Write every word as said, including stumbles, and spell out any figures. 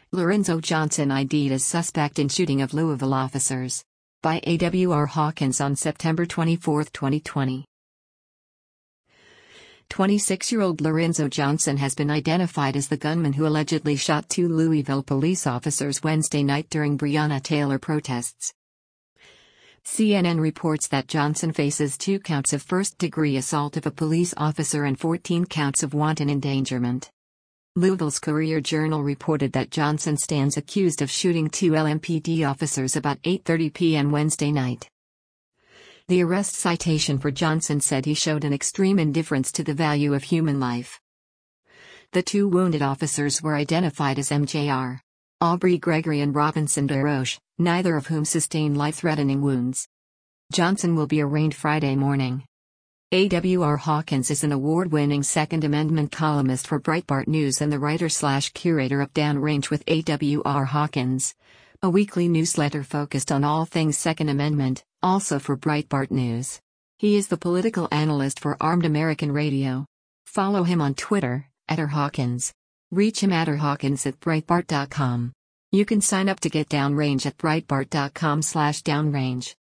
Lorenzo Johnson I D'd as suspect in shooting of Louisville officers. By A W R Hawkins on September twenty-fourth, twenty twenty. twenty-six-year-old Lorenzo Johnson has been identified as the gunman who allegedly shot two Louisville police officers Wednesday night during Breonna Taylor protests. C N N reports that Johnson faces two counts of first-degree assault of a police officer and fourteen counts of wanton endangerment. Louisville's Courier-Journal reported that Johnson stands accused of shooting two L M P D officers about eight thirty p m Wednesday night. The arrest citation for Johnson said he showed an extreme indifference to the value of human life. The two wounded officers were identified as M J R Aubrey Gregory and Robinson DeRoche, neither of whom sustained life-threatening wounds. Johnson will be arraigned Friday morning. A W R Hawkins is an award-winning Second Amendment columnist for Breitbart News and the writer-slash-curator of Downrange with A W R Hawkins, a weekly newsletter focused on all things Second Amendment, also for Breitbart News. He is the political analyst for Armed American Radio. Follow him on Twitter, at R Hawkins. Reach him at r hawkins at breitbart dot com. You can sign up to get Downrange at breitbart dot com slash downrange.